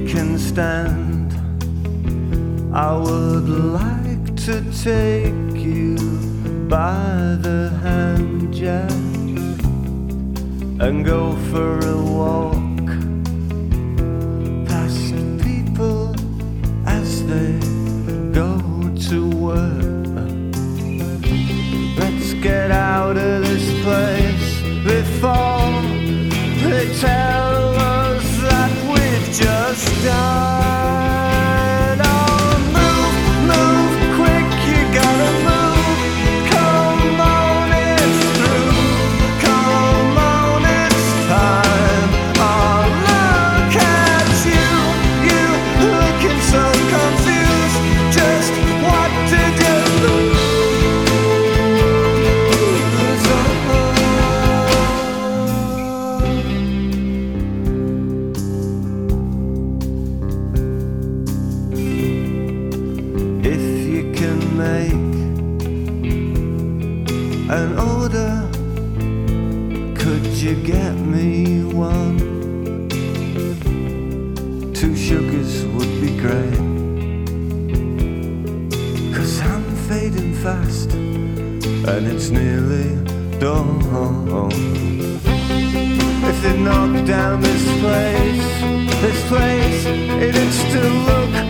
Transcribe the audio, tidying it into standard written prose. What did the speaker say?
can stand, I would like to take you by the hand, Jack, and go for a walk past people as they go to work. Let's get out of this place before they tell us that we've just died. Oh, move, move, quick, you gotta move. Come on, it's through. Come on, it's time. Oh, look at you, you looking so confused. Just what did you lose? If you can make an order, could you get me one? 2 sugars would be great, 'cause I'm fading fast and it's nearly dawn. If they knock down this place, it'd still look